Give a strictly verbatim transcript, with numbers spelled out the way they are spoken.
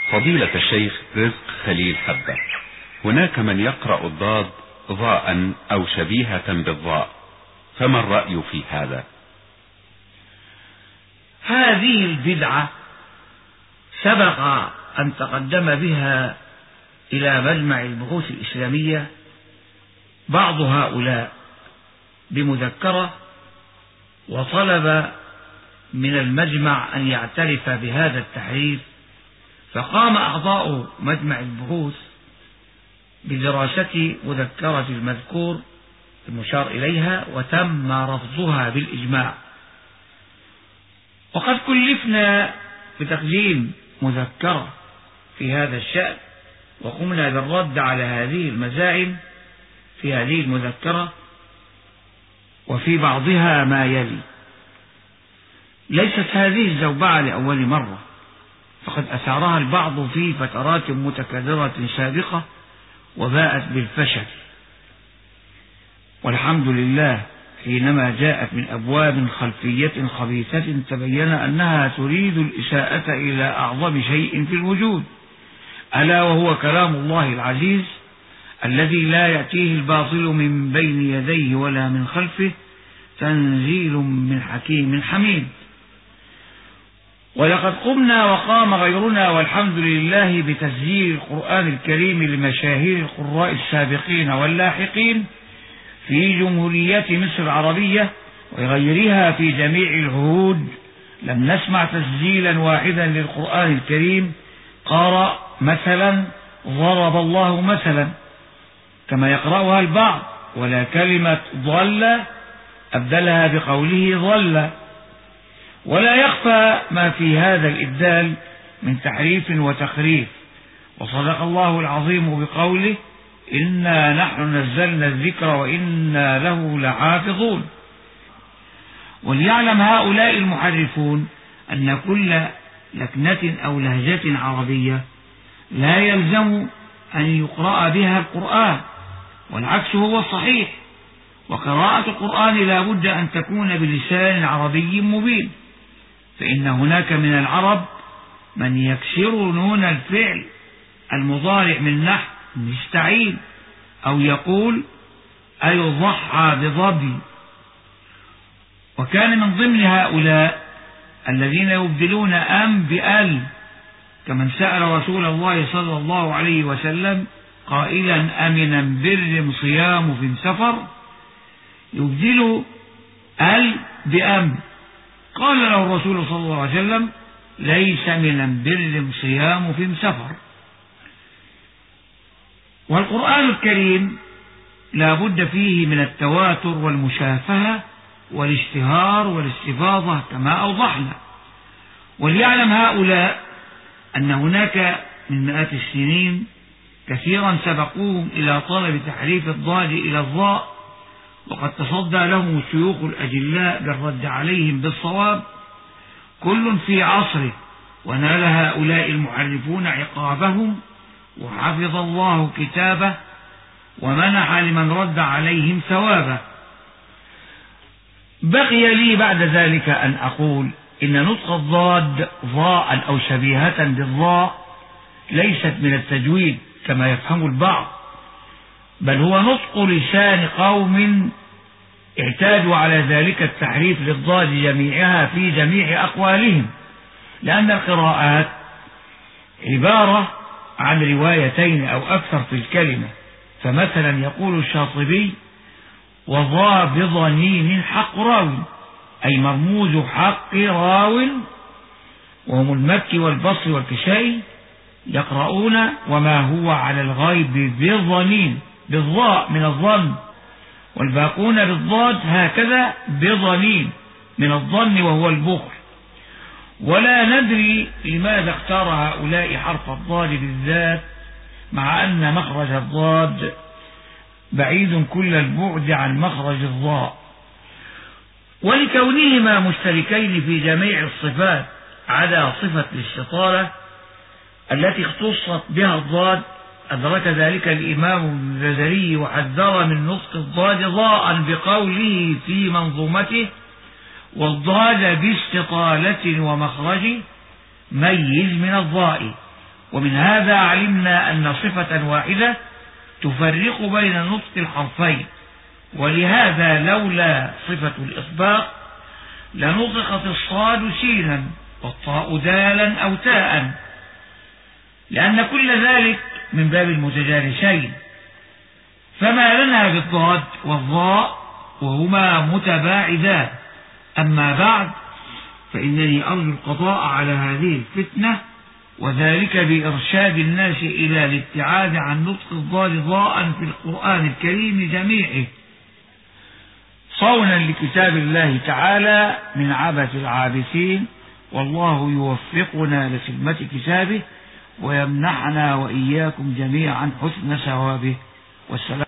فضيلة الشيخ رزق خليل حبة، هناك من يقرأ الضاد ضاء أو شبيهة بالضاء، فما الرأي في هذا؟ هذه البدعة سبق أن تقدم بها إلى مجمع البحوث الإسلامية بعض هؤلاء بمذكرة، وطلب من المجمع أن يعترف بهذا التحريف، فقام أعضاء مجمع البحوث بدراسة مذكرة المذكور المشار إليها، وتم رفضها بالإجماع. وقد كلفنا بتقديم مذكرة في هذا الشأن، وقمنا بالرد على هذه المزاعم في هذه المذكرة، وفي بعضها ما يلي: ليست هذه الزوبعة لأول مرة، فقد أثارها البعض في فترات متكررة سابقة وباءت بالفشل، والحمد لله حينما جاءت من أبواب خلفية خبيثة تبين أنها تريد الإساءة إلى أعظم شيء في الوجود، ألا وهو كلام الله العزيز الذي لا يأتيه الباطل من بين يديه ولا من خلفه، تنزيل من حكيم حميد. ولقد قمنا وقام غيرنا والحمد لله بتسجيل القرآن الكريم لمشاهير القراء السابقين واللاحقين في جمهورية مصر العربية وغيرها في جميع العهود. لم نسمع تسجيلا واحدا للقرآن الكريم قارئ مثلا ضرب الله مثلا كما يقرأها البعض، ولا كلمة ضل أبدلها بقوله ضل. ولا يخفى ما في هذا الإبدال من تحريف وتخريف، وصدق الله العظيم بقوله: إنا نحن نزلنا الذكر وإنا له لحافظون. وليعلم هؤلاء المحرفون أن كل لكنة أو لهجة عربية لا يلزم أن يقرأ بها القرآن، والعكس هو الصحيح، وقراءة القرآن لا بد أن تكون بلسان عربي مبين، فإن هناك من العرب من يكسر نون الفعل المضارع من نحو نستعين، أو يقول أيضحى بضبي. وكان من ضمن هؤلاء الذين يبدلون أم بأل، كمن سأل رسول الله صلى الله عليه وسلم قائلا: أمن بر صيام في سفر، يبدل أل بأم. قال له الرسول صلى الله عليه وسلم: ليس من بر صيام في سفر. والقرآن الكريم لا بد فيه من التواتر والمشافهة والاشتهار والاستفاضة كما أوضحنا. وليعلم هؤلاء أن هناك من مئات السنين كثيرا سبقوهم إلى طلب تحريف الضاد إلى الضاء، وقد تصدى لهم الشيوخ الأجلاء بالرد عليهم بالصواب، كل في عصره، ونال هؤلاء المحرفون عقابهم، وحفظ الله كتابه، ومنح لمن رد عليهم ثوابه. بقي لي بعد ذلك أن أقول إن نطق الضاد ضاء أو شبيهة بالضاء ليست من التجويد كما يفهم البعض، بل هو نطق لسان قوم اعتادوا على ذلك التحريف للضاد جميعها في جميع أقوالهم، لأن القراءات عبارة عن روايتين أو أكثر في الكلمة. فمثلا يقول الشاطبي: وضا بضنين حق راو، أي مرموز حق راو، وهم المكي والبصري والكشائي يقرؤون وما هو على الغيب بضنين بالضاء من الظن، والباقون بالضاد هكذا بضنين من الظن وهو البخل. ولا ندري لماذا اختار هؤلاء حرف الضاد بالذات، مع أن مخرج الضاد بعيد كل البعد عن مخرج الضاء، ولكونهما مشتركين في جميع الصفات عدا صفة الاستطالة التي اختصت بها الضاد. أدرك ذلك الإمام الجزري وحذر من نطق الضاد ضاء بقوله في منظومته: والضاد باستطالة ومخرج ميز من الضاء. ومن هذا علمنا أن صفة واحدة تفرق بين نطق الحرفين، ولهذا لولا صفة الإطباق لنطقت الصاد سينا والطاء دالا أو تاء، لأن كل ذلك من باب المتجانسين. فما لنا بالضاد والظاء وهما متباعدان. أما بعد، فإنني أرجو القضاء على هذه الفتنة، وذلك بإرشاد الناس إلى الابتعاد عن نطق الضاد ضاء في القرآن الكريم جميعه، صونا لكتاب الله تعالى من عبث العابثين، والله يوفقنا لخدمة كتابه ويمنحنا وإياكم جميعا حسن ثوابه. والسلام